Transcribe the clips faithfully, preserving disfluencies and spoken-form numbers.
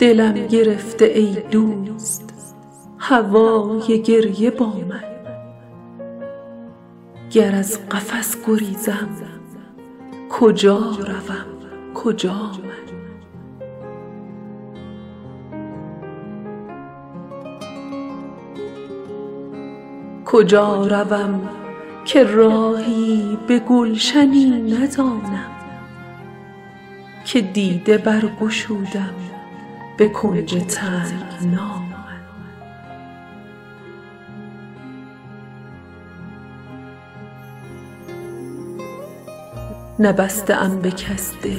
دلم گرفته ای دوست هوای گریه با من. گر از قفس گریزم کجا روم کجا من. کجا روم که راهی به گلشنی ندانم، که دیده برگشودم به کنج تنگنا من. نبسته ام به کس دل،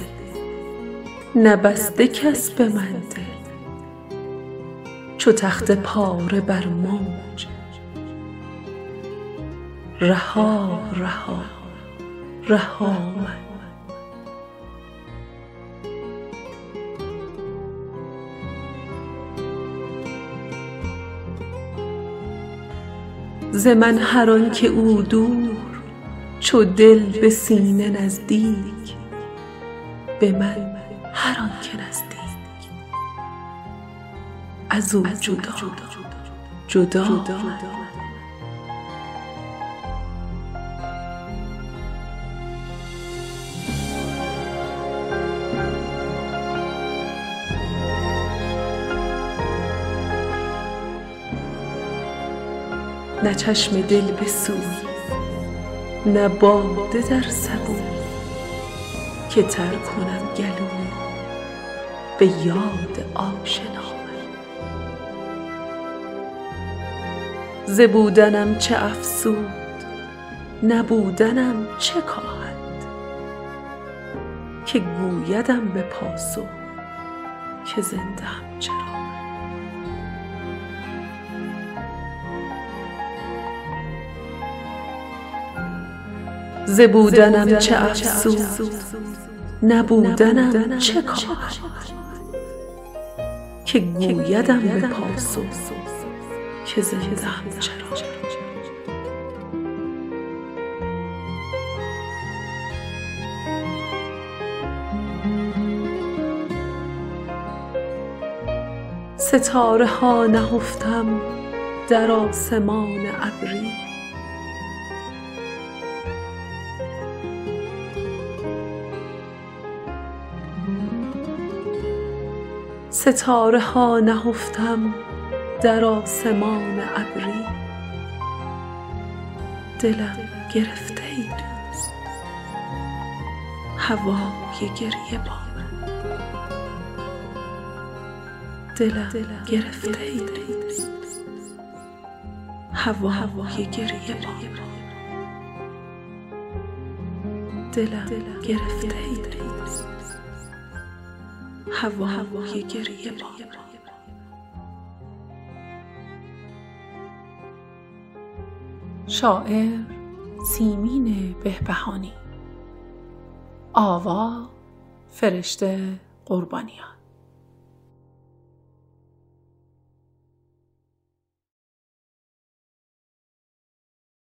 نبسته کس به من دل، چو تخت پاره بر موج رها رها رها من. ز من هر آن که او دور چو دل به سینه نزدیک، به من هر آن که نزدیک از او جدا جدا من. نه چشم دل بسوی نه باده در سبوی، که تر کنم گلوی به یاد آشنا من. ز بودنم چه افسود نبودنم چه کاهد، که گویدم به پاسخ که زنده ام چرا. ز بودنم چه افسود نبودنم چه کاهد، که گویدم به پاسخ که زنده ام چرا. ستاره ها نهفتم در آسمان ابری، ستاره ها نهفتم در آسمان ابری. دلم گرفته ای دوست هوای گریه با من. دلم گرفته ای دوست هوای گریه با من. دلم گرفته ای دوست هوای گریه با من. شاعر سیمین بهبهانی. آوا فرشته قربانیان.